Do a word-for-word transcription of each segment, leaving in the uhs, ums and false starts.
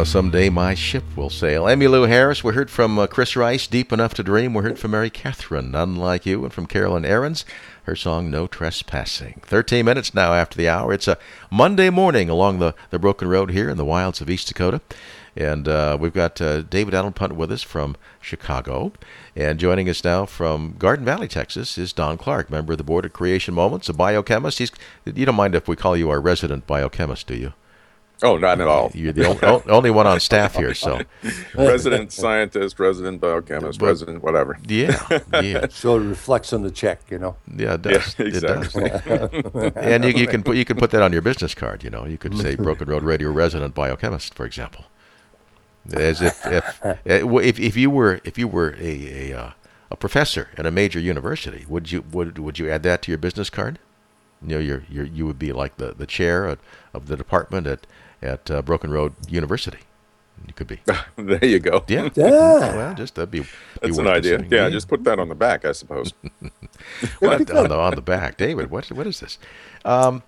Someday My Ship Will Sail. Emmylou Harris. We heard from uh, Chris Rice, Deep Enough to Dream. We heard from Mary Catherine, None Like You, and from Carolyn Aarons, her song No Trespassing. thirteen minutes now after the hour. It's a Monday morning along the, the Broken Road here in the wilds of East Dakota. And uh, we've got uh, David Allenpunt with us from Chicago. And joining us now from Garden Valley, Texas, is Don Clark, member of the Board of Creation Moments, a biochemist. He's, you don't mind if we call you our resident biochemist, do you? Oh, not at all. You're the only, only one on staff here, so. Resident scientist, resident biochemist, But- resident whatever. Yeah, yeah. So it reflects on the check, you know. Yeah, it does. Yeah, exactly. It does. And you, you can put you can put that on your business card. You know, you could say Broken Road Radio resident biochemist, for example. As if if if, if you were if you were a a, uh, a professor at a major university, would you would would you add that to your business card? You know, you're, you're you would be like the, the chair of, of the department at at uh, Broken Road University. You could be. There you go. Yeah. Yeah. Well, just that'd be. be That's an worth idea. considering. Yeah, just put that on the back, I suppose. What, on the on the back, David. What what is this? Um,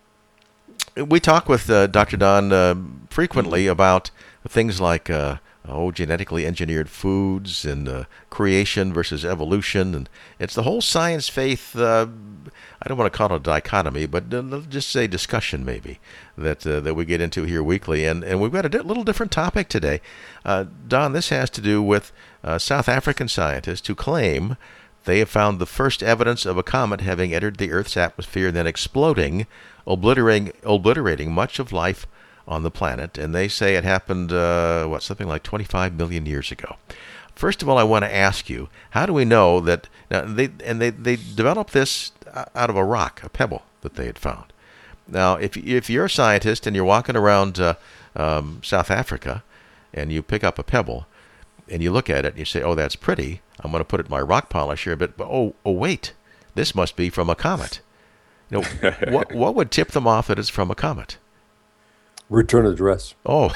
we talk with uh, Doctor Don uh, frequently about things like uh, oh genetically engineered foods and uh, creation versus evolution, and it's the whole science faith. Uh, I don't want to call it a dichotomy, but uh, let's just say discussion maybe that uh, that we get into here weekly, and and we've got a di- little different topic today. Uh, Don, this has to do with uh, South African scientists who claim they have found the first evidence of a comet having entered the Earth's atmosphere and then exploding, obliterating, obliterating much of life on the planet. And they say it happened, uh, what, something like twenty-five million years ago. First of all, I want to ask you, how do we know that, now they and they, they developed this out of a rock, a pebble that they had found. Now, if, if you're a scientist and you're walking around uh, um, South Africa and you pick up a pebble, and you look at it and you say, oh, that's pretty, I'm going to put it in my rock polisher, but, but oh, oh, wait, this must be from a comet. You know, what what would tip them off that it's from a comet? Return address. Oh,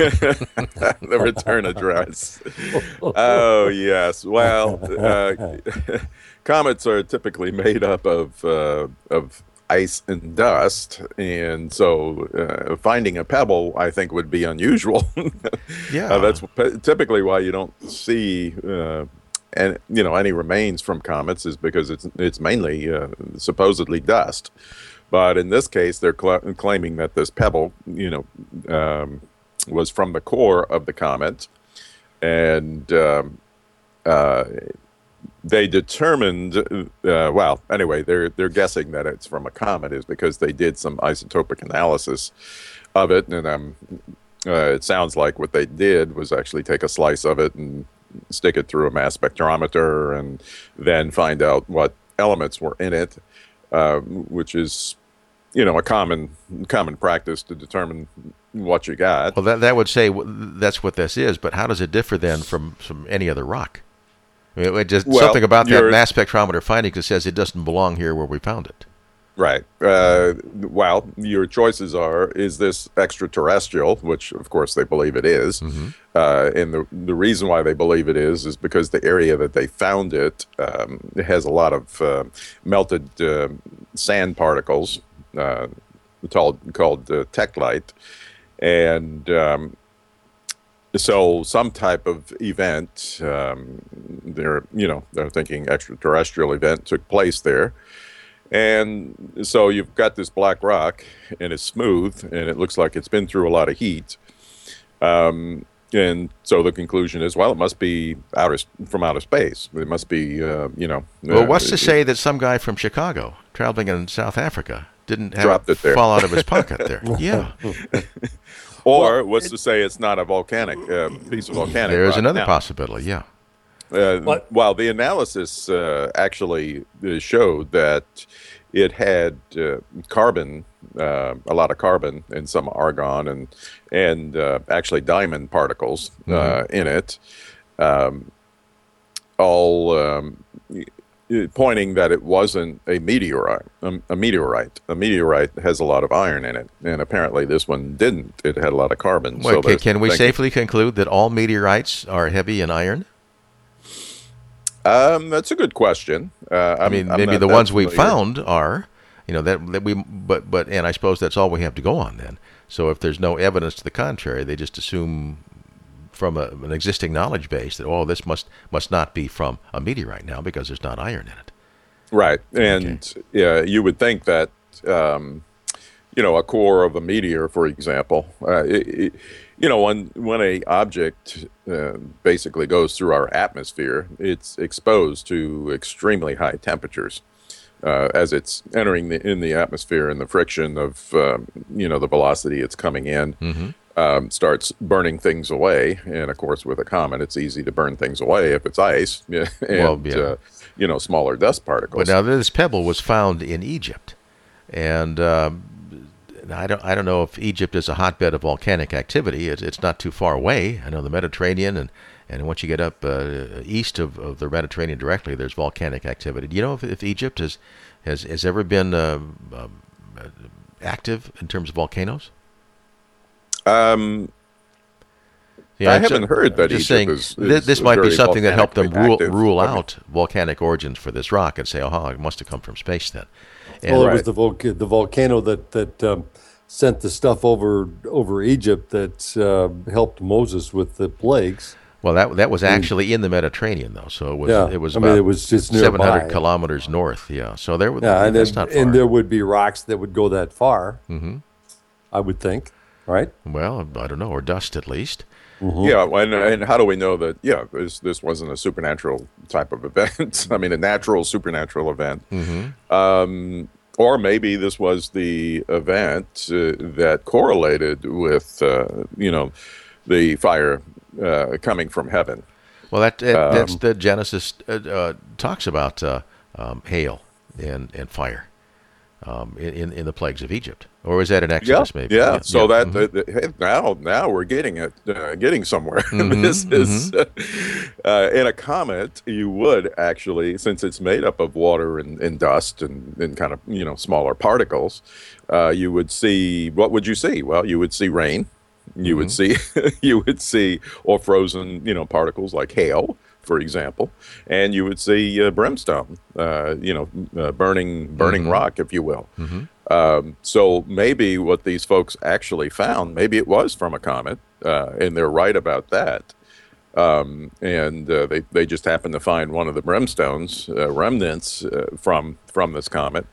The return address. Oh, yes. Well, uh, comets are typically made up of uh, of ice and dust, and so uh, finding a pebble, I think, would be unusual. yeah. Uh, that's p- typically why you don't see, uh, and you know, any remains from comets is because it's it's mainly uh, supposedly dust. But in this case, they're cl- claiming that this pebble, you know, um, was from the core of the comet, and um, uh, they determined. Uh, well, anyway, they're they're guessing that it's from a comet is because they did some isotopic analysis of it, and um, uh, it sounds like what they did was actually take a slice of it and stick it through a mass spectrometer, and then find out what elements were in it, uh, which is, you know, a common common practice to determine what you got. Well, that that would say w- that's what this is, but how does it differ then from, from any other rock? I mean, it just Well, something about that you're- mass spectrometer finding that says it doesn't belong here where we found it. Right. Uh, well, your choices are: is this extraterrestrial, which of course they believe it is. Mm-hmm. Uh, and the the reason why they believe it is is because the area that they found it, um, it has a lot of uh, melted uh, sand particles, uh, called called uh, techlite, and um, so some type of event, um, they're you know they're thinking extraterrestrial event took place there. And so you've got this black rock, and it's smooth, and it looks like it's been through a lot of heat. Um, and so the conclusion is, well, it must be outer from outer space. It must be, uh, you know. Well, uh, what's to it- say that some guy from Chicago traveling in South Africa didn't have Dropped it it there. fall out of his pocket there? Yeah, Or what's to say it's not a volcanic uh, piece of volcanic there is rock? another Now, possibility. Yeah. Uh, What? well, the analysis uh, actually uh, showed that it had uh, carbon, uh, a lot of carbon, and some argon, and and uh, actually diamond particles uh, in it, um, all um, y- pointing that it wasn't a meteorite. A, a meteorite. A meteorite has a lot of iron in it, and apparently this one didn't. It had a lot of carbon. Well, so ca- they're can we thinking- safely conclude that all meteorites are heavy in iron? Um, that's a good question. Uh, I mean, maybe the ones we found are, You know that, that we, but but and I suppose that's all we have to go on then. So if there's no evidence to the contrary, they just assume from a, an existing knowledge base that oh, this must must not be from a meteorite now because there's not iron in it. Right, and okay. yeah, you would think that um, you know a core of a meteor, for example, uh, it, it, you know when when a object uh, basically goes through our atmosphere, it's exposed to extremely high temperatures. Uh, as it's entering the, in the atmosphere, and the friction of um, you know the velocity it's coming in mm-hmm. um, starts burning things away. And of course, with a comet, it's easy to burn things away if it's ice and well, yeah. uh, you know smaller dust particles. But now this pebble was found in Egypt, and um, I don't I don't know if Egypt is a hotbed of volcanic activity. It's, it's not too far away. I know the Mediterranean and. And once you get up uh, east of, of the Mediterranean directly, there's volcanic activity. Do you know if, if Egypt has, has has ever been uh, uh, active in terms of volcanoes? Um, yeah, I haven't heard that Egypt saying, is, is This, this might be something that helped them rule, active. rule okay. out volcanic origins for this rock and say, oh, it must have come from space then. And well, it right. was the, volca- the volcano that, that um, sent the stuff over, over Egypt that uh, helped Moses with the plagues. Well, that that was actually in the Mediterranean, though. So it was yeah. it was I about mean, it was just seven hundred nearby. kilometers north. Yeah, so there was yeah, and, that's then, not far. and there would be rocks that would go that far. Mm-hmm. I would think, right? Well, I don't know, or dust at least. Mm-hmm. Yeah, and, and how do we know that? Yeah, this this wasn't a supernatural type of event. I mean, a natural supernatural event. Mm-hmm. Um, or maybe this was the event uh, that correlated with uh, you know the fire uh, coming from heaven. Well, that, that um, that's the Genesis uh, uh, talks about uh, um, hail and and fire um, in in the plagues of Egypt, or is that in Exodus? Yeah, maybe. yeah. yeah. So yeah. that mm-hmm. uh, hey, now now we're getting it, uh, getting somewhere. Mm-hmm. This is mm-hmm. uh, uh, in a comet. You would actually, since it's made up of water and, and dust and, and kind of you know smaller particles, uh, you would see what would you see? Well, you would see rain. You mm-hmm. would see, you would see, or frozen, you know, particles like hail, for example, and you would see uh, brimstone, uh, you know, uh, burning, burning mm-hmm. rock, if you will. Mm-hmm. Um, so maybe what these folks actually found, maybe it was from a comet, uh, and they're right about that. Um, and uh, they they just happened to find one of the brimstones uh, remnants uh, from from this comet,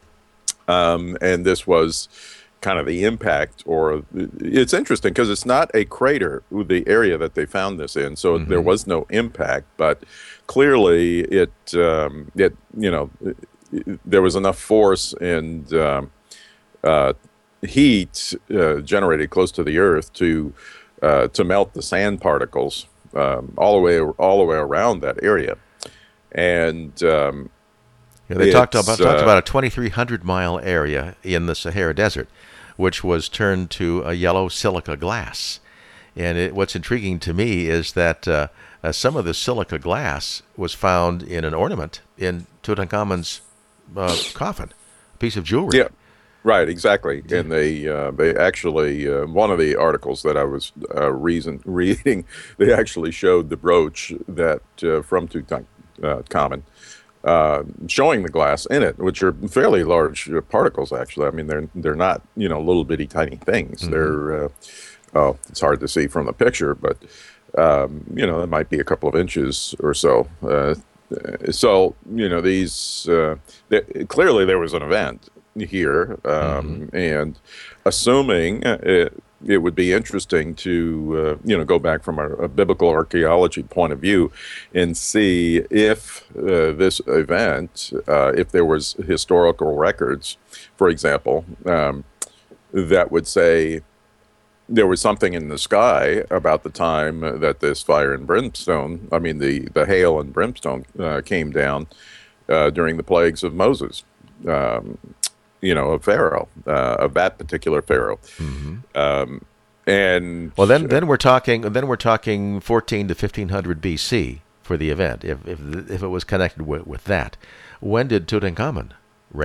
um, and this was. Kind of the impact, or it's interesting because it's not a crater, the area that they found this in, so mm-hmm. there was no impact. But clearly, it um, it you know it, there was enough force and um, uh, heat uh, generated close to the Earth to uh, to melt the sand particles um, all the way all the way around that area, and. Um, yeah, they talked about talked uh, about a twenty-three hundred mile area in the Sahara Desert, which was turned to a yellow silica glass. And it, what's intriguing to me is that uh, uh, some of the silica glass was found in an ornament in Tutankhamun's uh, coffin, a piece of jewelry. Yeah, right, exactly. Yeah. And they uh, they actually, uh, one of the articles that I was uh, reason, reading, they actually showed the brooch that uh, from Tutankhamun. Uh, showing the glass in it, which are fairly large uh, particles. Actually, I mean they're they're not you know little bitty tiny things. Mm-hmm. They're uh, oh, it's hard to see from the picture, but um, you know it might be a couple of inches or so. Uh, so you know these uh, th- clearly there was an event here, um, mm-hmm. and assuming. It, It would be interesting to, uh, you know, go back from a, a biblical archaeology point of view and see if uh, this event, uh, if there was historical records, for example, um, that would say there was something in the sky about the time that this fire and brimstone, I mean, the, the hail and brimstone uh, came down uh, during the plagues of Moses. Um, you know, of Pharaoh, uh, of that particular Pharaoh. Mm-hmm. Um, and well, then, then we're talking, then we're talking fourteen to fifteen hundred B C for the event. If if if it was connected with, with that, when did Tutankhamun reign?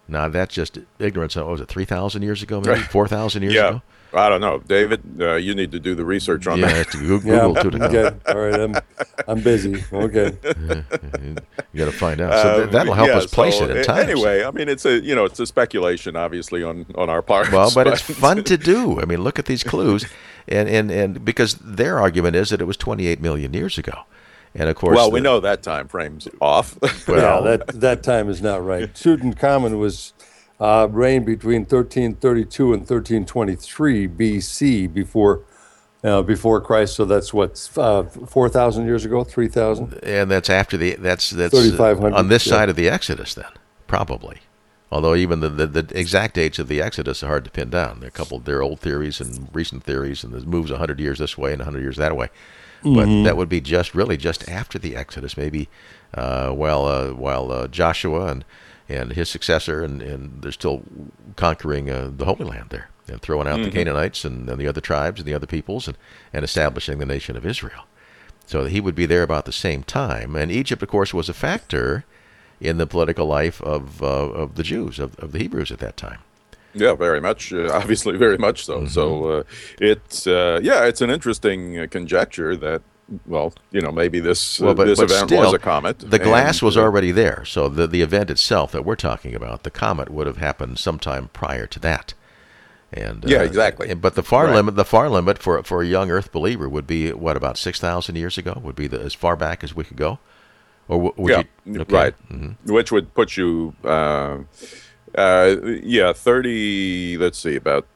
Now that's just ignorance. What was it, three thousand years ago, maybe four thousand years yeah. ago? I don't know, David. Uh, you need to do the research on yeah, that. To Google, Google yeah, to the okay. All right, I'm I'm busy. Okay, you got to find out. So th- that'll help yeah, us place so, it in time. Anyway, I mean, it's a you know, it's a speculation, obviously, on, on our part. Well, but it's fun to do. I mean, look at these clues, and, and, and because their argument is that it was twenty-eight million years ago, and of course, well, we the, know that time frame's off. Well, yeah, that that time is not right. Tutankhamun was uh, reigned between thirteen thirty-two and thirteen twenty-three B C before uh, before Christ. So that's what uh, four thousand years ago, three thousand, and that's after the that's that's thirty-five hundred on this yeah. side of the Exodus, then probably. Although even the, the, the exact dates of the Exodus are hard to pin down. There are a couple there are old theories and recent theories, and it moves one hundred years this way and one hundred years that way. But Mm-hmm. that would be just really just after the Exodus, maybe uh, while uh, while uh, Joshua and, and his successor, and, and they're still conquering uh, the Holy Land there, and throwing out mm-hmm. the Canaanites and, and the other tribes and the other peoples, and, and establishing the nation of Israel. So he would be there about the same time. And Egypt, of course, was a factor in the political life of uh, of the Jews, of, of the Hebrews at that time. Yeah, very much. Uh, obviously, very much so. Mm-hmm. So uh, it's uh, yeah, it's an interesting uh, conjecture that, well, you know, maybe this uh, well, but, this but event still, was a comet. The glass and, was uh, already there, so the the event itself that we're talking about, the comet, would have happened sometime prior to that. And yeah, uh, exactly. But the far right. limit, the far limit for for a young Earth believer would be what, about six thousand years ago? Would be the, as far back as we could go, or w- would yeah, you? Okay. Right. Mm-hmm. Which would put you, uh, uh, yeah, thirty. Let's see, about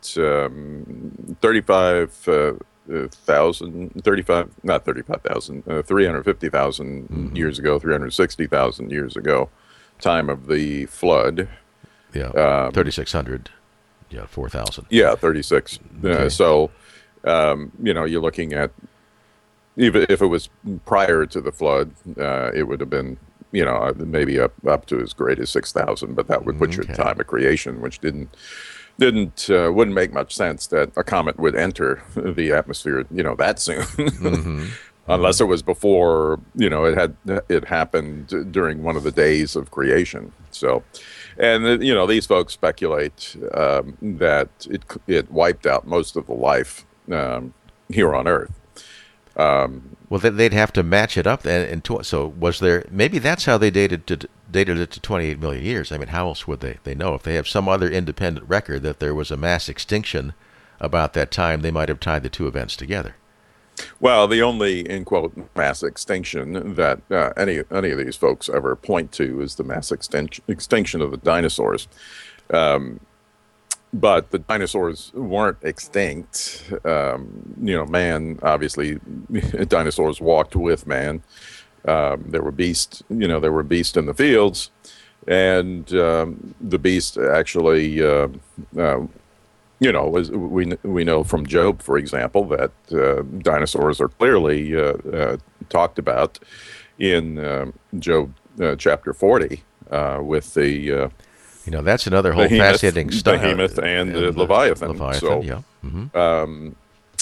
um, thirty-five. Uh, Uh, thousand, thirty-five, not thirty-five thousand, uh, three hundred fifty thousand mm-hmm. years ago, three hundred sixty thousand years ago, time of the flood. Yeah, um, thirty-six hundred, yeah, four thousand. Yeah, thirty-six. Okay. Uh, so, um, you know, you're looking at, even if it was prior to the flood, uh, it would have been, you know, maybe up, up to as great as six thousand, but that would put you Okay. in time of creation, which didn't, didn't uh, wouldn't make much sense that a comet would enter the atmosphere, you know, that soon, Mm-hmm. unless it was before, you know, it had it happened during one of the days of creation. So, and uh, you know, these folks speculate um, that it it wiped out most of the life um, here on Earth. Um, Well, then they'd have to match it up, and, and to, so was there? Maybe that's how they dated to, dated it to twenty-eight million years. I mean, how else would they? They know if they have some other independent record that there was a mass extinction about that time, they might have tied the two events together. Well, the only, in quote, mass extinction that uh, any any of these folks ever point to is the mass extinction extinction of the dinosaurs. Um, but the dinosaurs weren't extinct. Um, you know, man, obviously, dinosaurs walked with man. Um, there were beasts, you know, there were beasts in the fields, and um, the beast actually, uh, uh, you know, was, we we know from Job, for example, that uh, dinosaurs are clearly uh, uh, talked about in uh, Job uh, chapter forty uh, with the uh, You know, that's another whole Behemoth, fascinating stuff. Behemoth and, uh, Leviathan. Leviathan, So, yeah. Mm-hmm. um,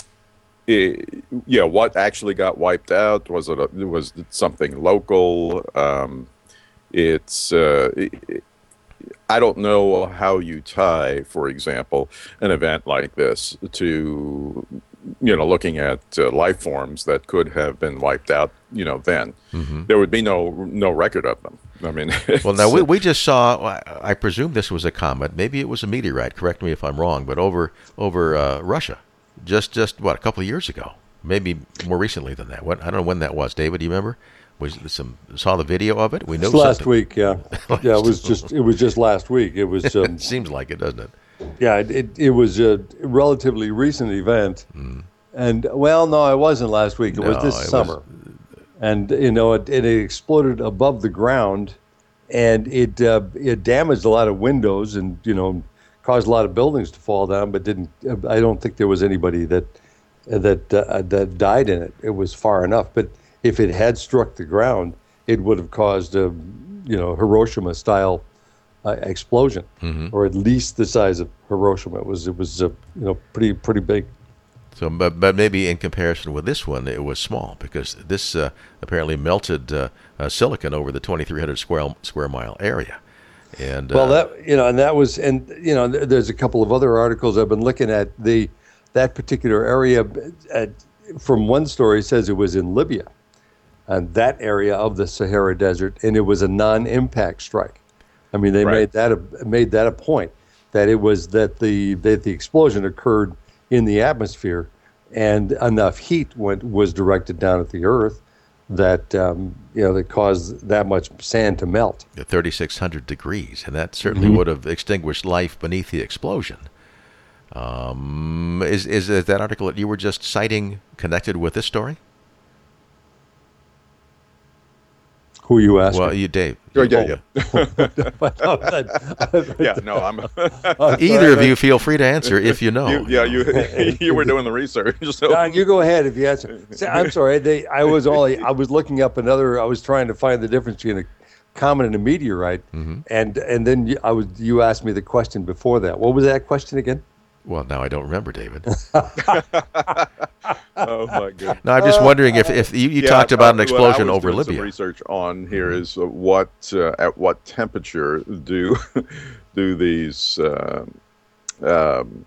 it, yeah, what actually got wiped out? Was it a, was it something local? Um, it's uh, it, I don't know how you tie, for example, an event like this to, you know, looking at uh, life forms that could have been wiped out. You know, then Mm-hmm. there would be no no record of them. I mean, Well, now we, we just saw. I presume this was a comet. Maybe it was a meteorite. Correct me if I'm wrong. But over over uh, Russia, just just what a couple of years ago, maybe more recently than that. What I don't know when that was. David, do you remember? Was some saw the video of it? We know It's last something. week. Yeah, yeah. It was just it was just last week. It was um, It seems like it, doesn't it? yeah. It, it it was a relatively recent event, and well, no, it wasn't last week. It was No, this it was- summer, and you know it, it exploded above the ground, and it uh, it damaged a lot of windows, and you know caused a lot of buildings to fall down, but didn't. I don't think there was anybody that that uh, that died in it. It was far enough, but if it had struck the ground, it would have caused a, you know, Hiroshima-style uh, explosion, Mm-hmm. or at least the size of Hiroshima. It was, it was, uh, you know, pretty, pretty big. So, but, but maybe in comparison with this one, it was small because this uh, apparently melted uh, uh, silicon over the twenty-three hundred square square mile area, And Well, uh, that you know, and that was, and you know, th- there's a couple of other articles I've been looking at. The that particular area, uh, from one story, says it was in Libya, and that area of the Sahara Desert, and it was a non-impact strike. I mean, they Right. made that a made that a point that it was that the that the explosion occurred in the atmosphere, and enough heat went was directed down at the Earth that um, you know that caused that much sand to melt. thirty-six hundred degrees, and that certainly Mm-hmm. would have extinguished life beneath the explosion. Um, is, is is that article that you were just citing connected with this story? Who are you asking? Well, you, Dave. Oh, yeah, yeah. Yeah, no, I'm. Either of you feel free to answer if you know. You, yeah, you you were doing the research. So. John, you go ahead if you answer. See, I'm sorry. They, I was only. I was looking up another. I was trying to find the difference between a comet and a meteorite, Mm-hmm. and and then you, I was. You asked me the question before that. What was that question again? Well, now I don't remember, David. Oh my goodness. No, I'm just wondering if, if you, you Yeah, talked about an uh, explosion what I was over doing some Libya. research on here is uh, what uh, at what temperature do do these uh, um,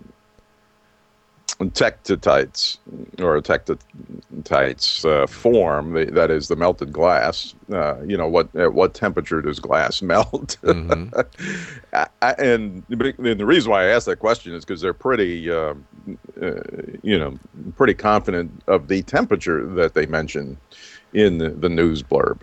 tectonites or tectonites uh, form? The, that is the melted glass. Uh, you know what? At what temperature does glass melt? Mm-hmm. I, I, and, the- and the reason why I asked that question is because they're pretty, uh, uh, you know, pretty confident of the temperature that they mention in the, the news blurb.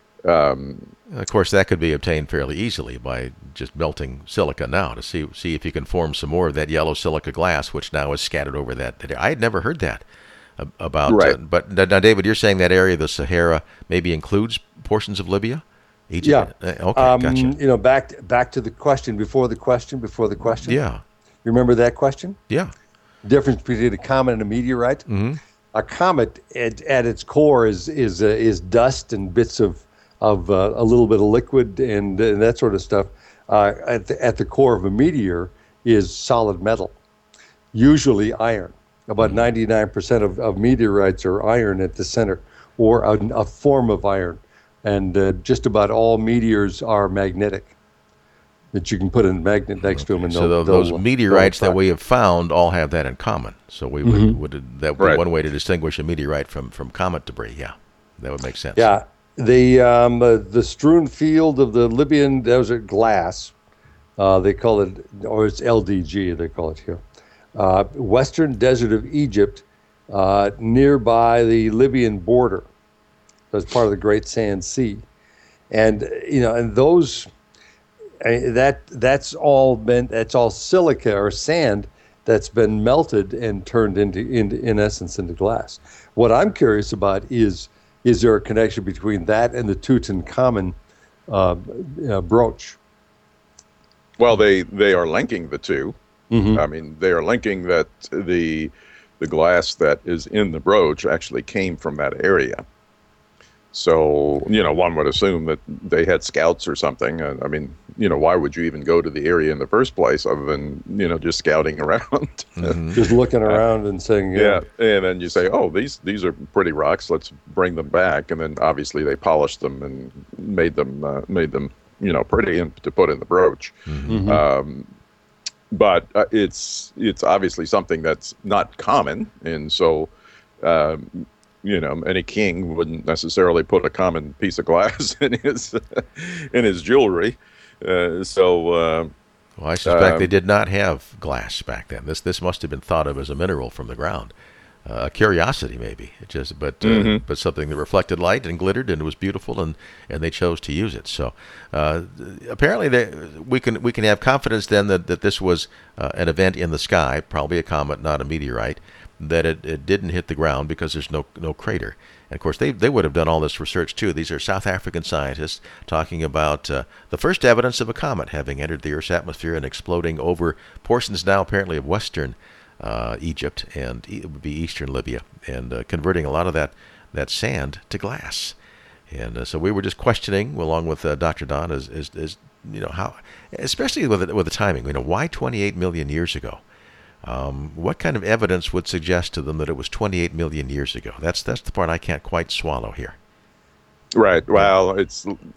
Um, Of course, that could be obtained fairly easily by just melting silica now to see see if you can form some more of that yellow silica glass, which now is scattered over that. I had never heard that ab- about. Right. Uh, but now, now, David, you're saying that area of the Sahara maybe includes portions of Libya, Egypt. Yeah. Uh, okay, Um, gotcha. You know, back back to the question before the question before the question. Yeah, You remember that question? yeah. Difference between a comet and a meteorite. Mm-hmm. A comet, at, at its core, is is uh, is dust and bits of of uh, a little bit of liquid and, and that sort of stuff. Uh, at the at the core of a meteor is solid metal, usually iron. About ninety-nine percent of, of meteorites are iron at the center, or a, a form of iron, and uh, just about all meteors are magnetic. That you can put a magnet next to them, and So they'll, tho- those they'll- meteorites they'll that we have found all have that in common. So we would, Mm-hmm. would that would be Right. one way to distinguish a meteorite from, from comet debris. Yeah, that would make sense. Yeah, the um, uh, the strewn field of the Libyan desert glass, uh, they call it, or it's L D G, they call it here. Uh, Western Desert of Egypt, uh, nearby the Libyan border, as part of the Great Sand Sea, and you know, and those, uh, that that's all been that's all silica or sand that's been melted and turned into, into in essence into glass. What I'm curious about is is there a connection between that and the Tutankhamun uh, uh, brooch? well, they they are linking the two. Mm-hmm. I mean, they are linking that the the glass that is in the brooch actually came from that area. So, you know, one would assume that they had scouts or something. Uh, I mean, you know, why would you even go to the area in the first place other than, you know, just scouting around? Mhm. Just looking around and saying, Yeah, yeah, and then you say, "Oh, these these are pretty rocks. Let's bring them back." And then obviously they polished them and made them uh, made them you know pretty and to put in the brooch. Mhm. Um, but uh, it's it's obviously something that's not common, and so um, you know any king wouldn't necessarily put a common piece of glass in his in his jewelry. Uh, so. Uh, Well, I suspect Um, they did not have glass back then. This this must have been thought of as a mineral from the ground, uh, a curiosity maybe. It just but uh, Mhm. but something that reflected light and glittered and was beautiful, and, and they chose to use it. So uh, apparently they, we can we can have confidence then that, that this was uh, an event in the sky, probably a comet, not a meteorite. That it, it didn't hit the ground because there's no no crater. And of course, they they would have done all this research too. These are South African scientists talking about uh, the first evidence of a comet having entered the Earth's atmosphere and exploding over portions now apparently of western uh, Egypt and e- it would be eastern Libya, and uh, converting a lot of that that sand to glass. And uh, so we were just questioning, along with uh, Doctor Don, is, is is you know how, especially with the, with the timing. You know, why twenty-eight million years ago? Um, what kind of evidence would suggest to them that it was twenty-eight million years ago? That's that's the part I can't quite swallow here. Right. Well, it's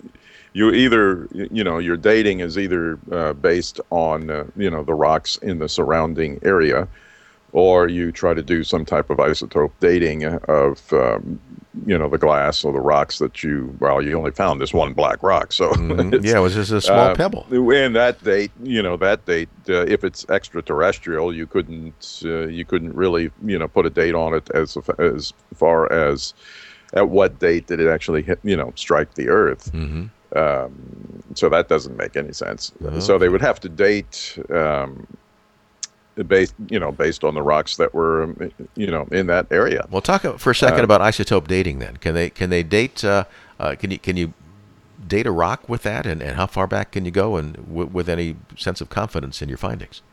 you either, you know, your dating is either uh, based on, uh, you know, the rocks in the surrounding area, or you try to do some type of isotope dating of, um, you know, the glass or the rocks that you, well, you only found this one black rock. So mm-hmm. yeah, it was just a small uh, pebble. And that date, you know, that date, uh, if it's extraterrestrial, you couldn't, uh, you couldn't really, you know, put a date on it as as far as at what date did it actually hit, you know, strike the Earth. Mm-hmm. Um, so that doesn't make any sense. Okay. So they would have to date. Um, based you know based on the rocks that were you know in that area. Well, talk for a second uh, about isotope dating then. Can they can they date uh, uh, can you can you date a rock with that, and, and how far back can you go, and w- with any sense of confidence in your findings?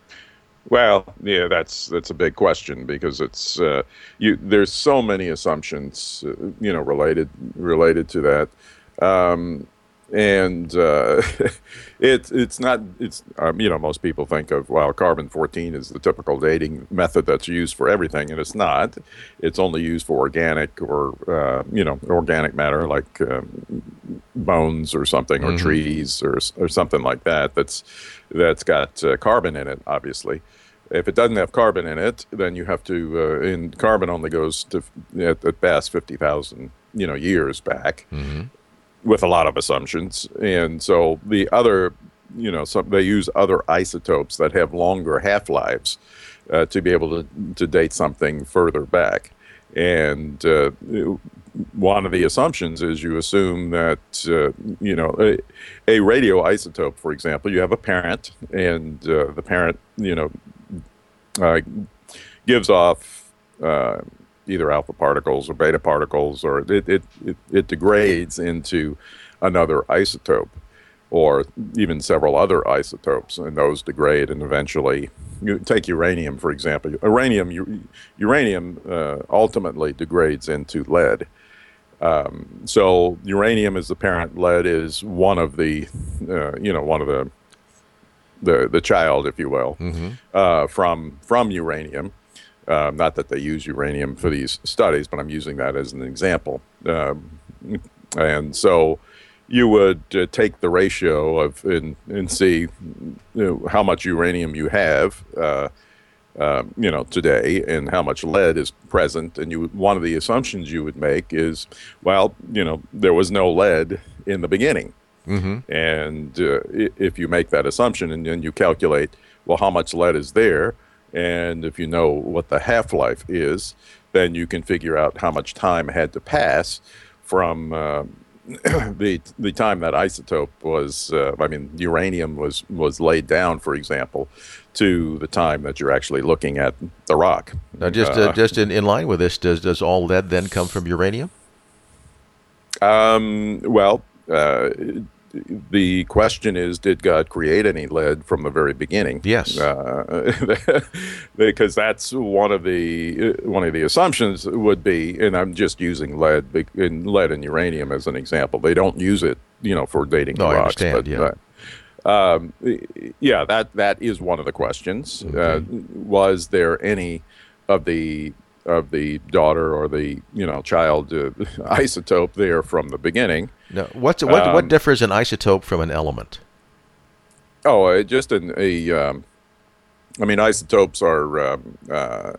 Well, yeah, that's that's a big question, because it's uh, you there's so many assumptions uh, you know related related to that. Um, And uh, it, it's not, it's, um, you know, most people think of, well, carbon fourteen is the typical dating method that's used for everything, and it's not. It's only used for organic or, uh, you know, organic matter like um, bones or something, or mm-hmm. trees or or something like that that's, that's got uh, carbon in it, obviously. If it doesn't have carbon in it, then you have to, uh, and carbon only goes to, at, at best, fifty thousand, you know, years back. Mm-hmm. With a lot of assumptions. And so the other, you know, some, they use other isotopes that have longer half-lives uh, to be able to, to date something further back. And uh, one of the assumptions is you assume that, uh, you know, a, a radioisotope, for example, you have a parent, and uh, the parent, you know, uh, gives off uh, either alpha particles or beta particles, or it, it, it, it degrades into another isotope, or even several other isotopes, and those degrade, and eventually, you take uranium, for example. Uranium, u- uranium uh, ultimately degrades into lead. Um, so uranium is the parent, lead is one of the, uh, you know, one of the, the, the child, if you will, mm-hmm. uh, from from uranium. Um, not that they use uranium for these studies, but I'm using that as an example. Um, and so you would uh, take the ratio of and, and see you know, how much uranium you have, uh, uh, you know, today, and how much lead is present. And you, one of the assumptions you would make is, well, you know, there was no lead in the beginning. Mm-hmm. And uh, if you make that assumption, and then you calculate, well, how much lead is there? And if you know what the half-life is, then you can figure out how much time had to pass from uh, the the time that isotope was, uh, I mean, uranium was, was laid down, for example, to the time that you're actually looking at the rock. Now, just uh, uh, just in, in line with this, does does all lead then come from uranium? Um. Well, uh, the question is, did God create any lead from the very beginning? Yes, uh, because that's one of the one of the assumptions would be, and I'm just using lead in lead and uranium as an example. They don't use it, you know, for dating no, rocks. I understand. But, yeah. Uh, um, yeah, that that is one of the questions. Okay. Uh, was there any of the of the daughter or the you know child uh, isotope there from the beginning? No. What's what um, what differs an isotope from an element? Oh, uh, just an, a. Um, I mean, isotopes are um, uh,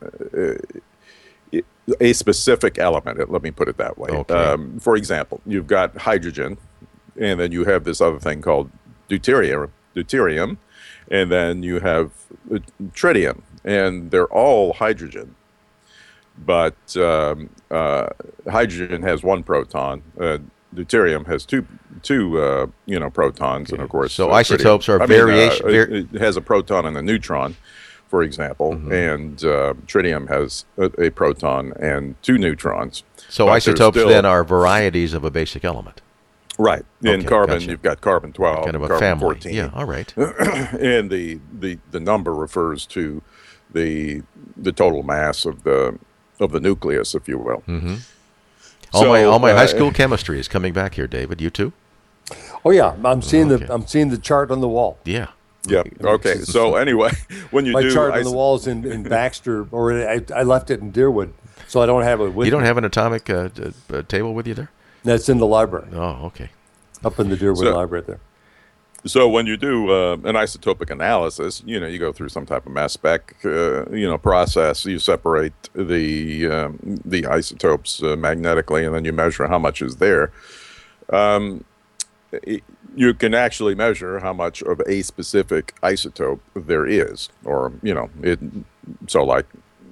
a specific element. Let me put it that way. Okay. Um, for example, you've got hydrogen, and then you have this other thing called deuterium, deuterium, and then you have tritium, and they're all hydrogen. But um, uh, hydrogen has one proton. Uh, deuterium has two, two, uh, you know, protons, okay. And of course, so uh, isotopes tritium, are I mean, variation. Uh, var- it has a proton and a neutron, for example, mm-hmm. and uh, tritium has a, a proton and two neutrons. So isotopes still, then are varieties of a basic element. Right. In okay, carbon, gotcha. you've got carbon twelve, kind of a carbon family. fourteen. Yeah. All right. And the, the the number refers to the the total mass of the of the nucleus, if you will. Mm-hmm. All so, my all my uh, high school chemistry is coming back here, David. You too? Oh yeah, I'm seeing okay. the I'm seeing the chart on the wall. Yeah. Yeah. Okay. So anyway, when you my do chart iso- on the wall is in, in Baxter, or I, I left it in Deerwood, so I don't have it with You don't me. have an atomic uh, uh, table with you there? That's in the library. Oh, okay. up in the Deerwood So- Library there. So when you do uh, an isotopic analysis, you know, you go through some type of mass spec, uh, you know, process. You separate the um, the isotopes uh, magnetically, and then you measure how much is there. Um, it- you can actually measure how much of a specific isotope there is, or you know, it. So like.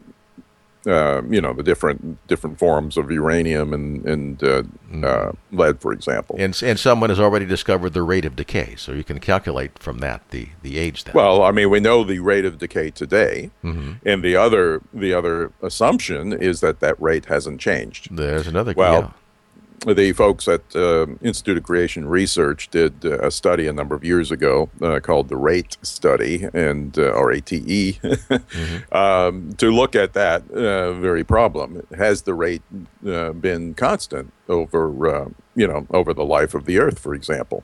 Uh, you know, the different different forms of uranium and and uh, Mm-hmm. uh, lead, for example. And and someone has already discovered the rate of decay, so you can calculate from that the, the age then. Well, I mean, we know the rate of decay today, Mm-hmm. and the other the other assumption is that that rate hasn't changed. There's another. Well, yeah. The folks at uh, Institute of Creation Research did uh, a study a number of years ago uh, called the RATE study, and uh, or A T E, Mm-hmm. um, to look at that uh, very problem. Has the rate uh, been constant over uh, you know over the life of the Earth, for example?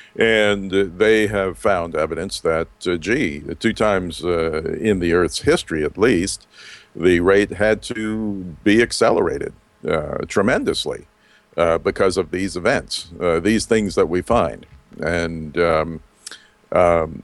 And uh, they have found evidence that, uh, gee, two times uh, in the Earth's history at least, the rate had to be accelerated uh, tremendously. Uh, because of these events, uh, these things that we find. And um, um,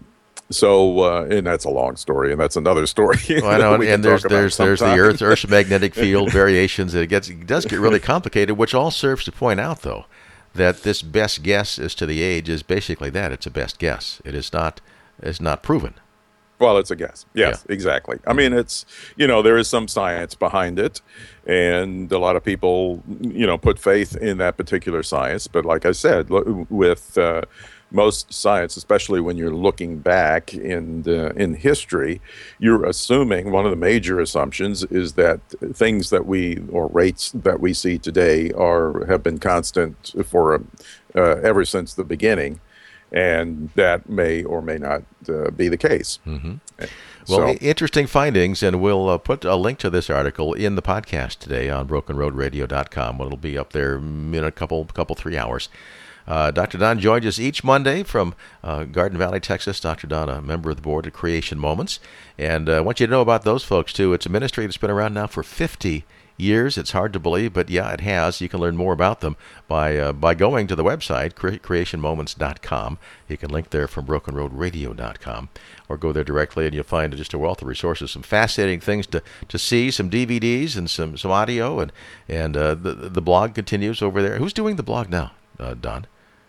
so, uh, and that's a long story, and that's another story. Well, I know, that we can and there's talk about there's there's the sometime. Earth Earth's magnetic field variations. It gets it does get really complicated, which all serves to point out though that this best guess as to the age is basically that it's a best guess. It is not it's not proven. Well, it's a guess. Yes, exactly. I mean, it's, you know, there is some science behind it, and a lot of people, you know, put faith in that particular science. But like I said, lo- with uh, most science, especially when you're looking back in uh, in history, you're assuming one of the major assumptions is that things that we or rates that we see today are have been constant for uh, ever since the beginning. And that may or may not uh, be the case. Mm-hmm. So, Well, i- interesting findings, and we'll uh, put a link to this article in the podcast today on broken road radio dot com. It'll be up there in a couple, couple, three hours. Uh, Doctor Don joins us each Monday from uh, Garden Valley, Texas. Doctor Don, a member of the board at Creation Moments. And uh, I want you to know about those folks, too. It's a ministry that's been around now for fifty years. It's hard to believe, but yeah, it has. You can learn more about them by uh, by going to the website, cre- creation moments dot com. You can link there from broken road radio dot com, or go there directly, and you'll find just a wealth of resources, some fascinating things to, to see, some D V Ds and some, some audio, and, and uh, the, the blog continues over there. Who's doing the blog now, uh, Don?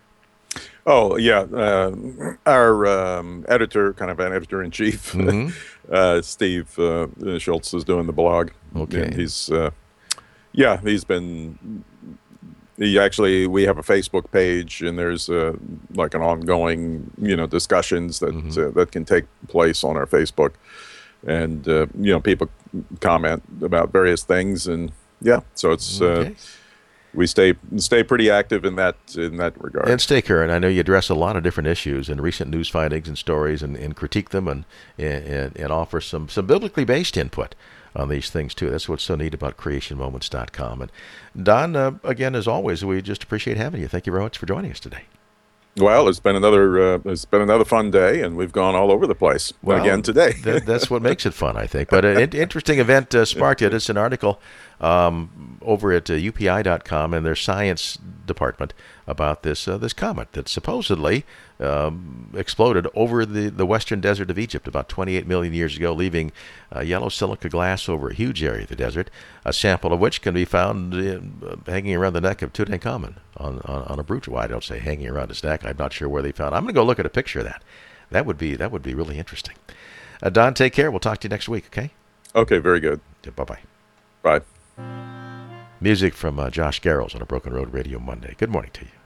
Oh, yeah. Uh, our um, editor, kind of an editor-in-chief, Mm-hmm. uh, Steve uh, Schultz, is doing the blog. Okay. And he's, uh, yeah, he's been, he actually, we have a Facebook page, and there's uh, like an ongoing, you know, discussions that, Mm-hmm. uh, that can take place on our Facebook. And, uh, you know, people comment about various things, and yeah, so it's, Okay. uh, we stay stay pretty active in that in that regard. And stay current. I know you address a lot of different issues and recent news findings and stories, and, and critique them, and, and and offer some, some biblically based input on these things too. That's what's so neat about creation moments dot com. And Don, uh, again, as always, we just appreciate having you. Thank you very much for joining us today. Well, it's been another uh, it's been another fun day, and we've gone all over the place Well, again today. that, that's what makes it fun, I think. But an in- interesting event uh, sparked it. It's an article um, over at uh, U P I dot com and their science department about this uh, this comet that supposedly um, exploded over the, the western desert of Egypt about twenty-eight million years ago, leaving uh, yellow silica glass over a huge area of the desert, a sample of which can be found in, uh, hanging around the neck of Tutankhamun on, on, on a brooch. Well, I don't say hanging around his neck. I'm not sure where they found it. I'm going to go look at a picture of that. That would be that would be really interesting. Uh, Don, take care. We'll talk to you next week, okay? Okay, very good. Yeah, bye-bye. Bye. Music from uh, Josh Garrels on a Broken Road Radio Monday. Good morning to you.